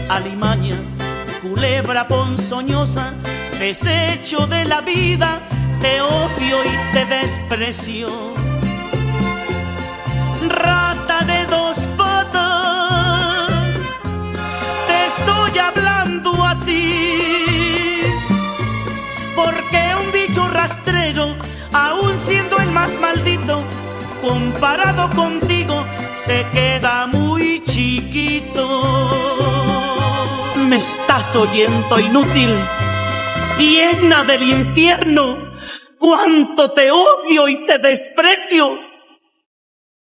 alimaña, culebra ponzoñosa, desecho de la vida, te odio y te desprecio. Rata de dos patas, te estoy hablando a ti, porque un bicho rastrero, aun siendo el más maldito, comparado contigo, se queda muy chiquito. ¿Me estás oyendo, inútil? Llena del infierno, cuánto te odio y te desprecio.